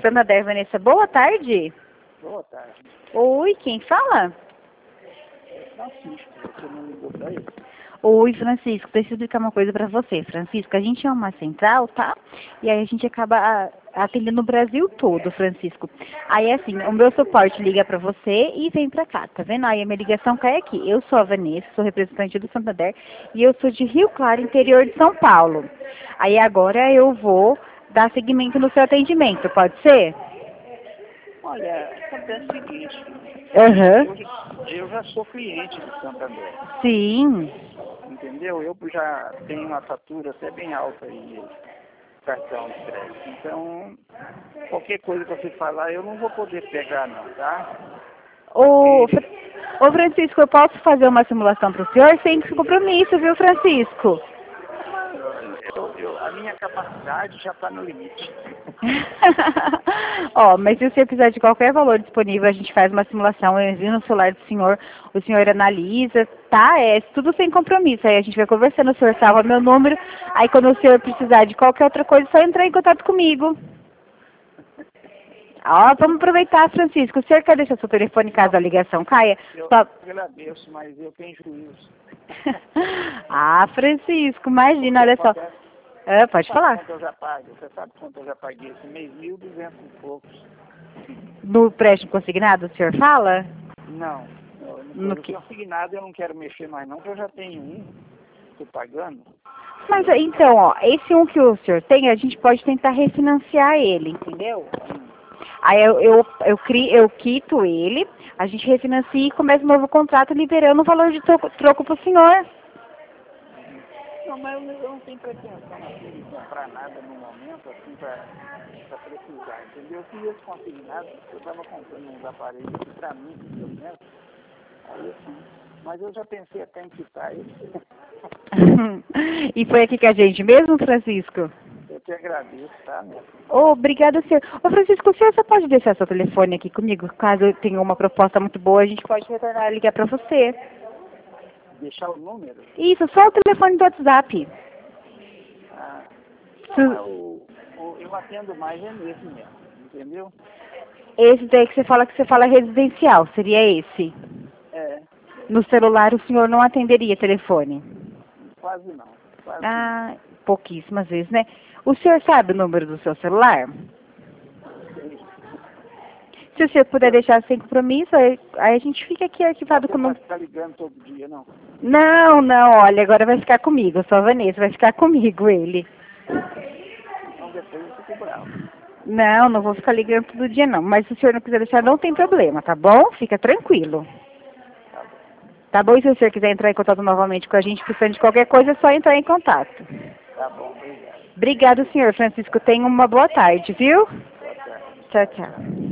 Santander, Vanessa. Boa tarde. Boa tarde. Oi, quem fala? Francisco, você não ligou pra ele? Oi, Francisco. Preciso explicar uma coisa pra você. Francisco, a gente é uma central, tá? E aí a gente acaba atendendo o Brasil todo, Francisco. Aí, assim, o meu suporte liga pra você e vem pra cá, tá vendo? Aí a minha ligação cai aqui. Eu sou a Vanessa, sou representante do Santander e eu sou de Rio Claro, interior de São Paulo. Aí agora eu vou dar seguimento no seu atendimento, pode ser? Olha, acontece o seguinte, Aham. eu já sou cliente do Santander, Sim. entendeu? Eu já tenho uma fatura até bem alta aí, cartão de crédito. Então, qualquer coisa que você falar, eu não vou poder pegar não, tá? Ô, Francisco, eu posso fazer uma simulação para o senhor sem compromisso, viu, Francisco? A minha capacidade já está no limite. Ó, mas se você precisar de qualquer valor disponível, a gente faz uma simulação, eu envio no celular do senhor, o senhor analisa, tá? É tudo sem compromisso. Aí a gente vai conversando, o senhor salva meu número, aí quando o senhor precisar de qualquer outra coisa, é só entrar em contato comigo. Ó, vamos aproveitar, Francisco. O senhor quer deixar seu telefone caso a ligação caia? Eu Só... agradeço, mas eu tenho juízo. Ah, Francisco, imagina, olha só. É, pode falar. Quanto eu já pago? Você sabe quanto eu já paguei esse mês? 1.200 e poucos. No empréstimo consignado, o senhor fala? Não. No consignado eu não quero mexer mais não, porque eu já tenho um. Estou pagando. Mas então, ó, esse um que o senhor tem, a gente pode tentar refinanciar ele, entendeu? Aí eu quito ele, a gente refinancia e começa um novo contrato liberando o valor de troco pro senhor. Não, mas eu não tenho pretensão assim de comprar nada no momento, assim, para precisar, entendeu? Eu fiz esse consignado, eu estava comprando uns aparelhos aqui para mim, pelo menos. Aí assim, mas eu já pensei até em quitar ele. E foi aqui com a gente mesmo, Francisco? Eu te agradeço, tá, meu filho? Obrigada, senhor. Ô, Francisco, o senhor só pode deixar seu telefone aqui comigo? Caso eu tenha uma proposta muito boa, a gente pode retornar e ligar para você. Deixar o número? Isso, só o telefone do WhatsApp. Ah, não, eu atendo mais é nesse mesmo, entendeu? Esse daí que você fala residencial, seria esse? É. No celular o senhor não atenderia telefone? Quase não. Ah, pouquíssimas vezes, né? O senhor sabe o número do seu celular? Se o senhor puder deixar sem compromisso, aí a gente fica aqui arquivado com o número. Você não vai ficar ligando todo dia, não? Não, olha, agora vai ficar comigo, eu sou a Vanessa, vai ficar comigo ele. Então depois eu fico bravo. Não vou ficar ligando todo dia não, mas se o senhor não quiser deixar, não tem problema, tá bom? Fica tranquilo. Tá bom, e se o senhor quiser entrar em contato novamente com a gente, precisando de qualquer coisa, é só entrar em contato. Tá bom, obrigado. Obrigado, senhor Francisco. Tenha uma boa tarde, viu? Boa tarde. Tchau, tchau.